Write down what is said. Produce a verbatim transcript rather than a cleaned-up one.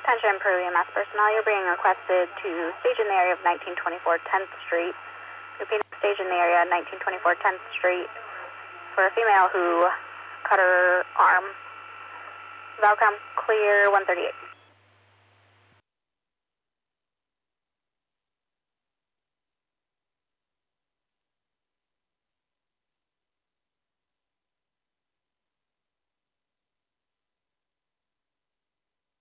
Attention Peru E M S personnel, you're being requested to stage in the area of nineteen twenty-four tenth Street. Repeating, stage in the area of nineteen twenty-four tenth Street for a female who cut her arm. Valcom, clear one thirty-eight.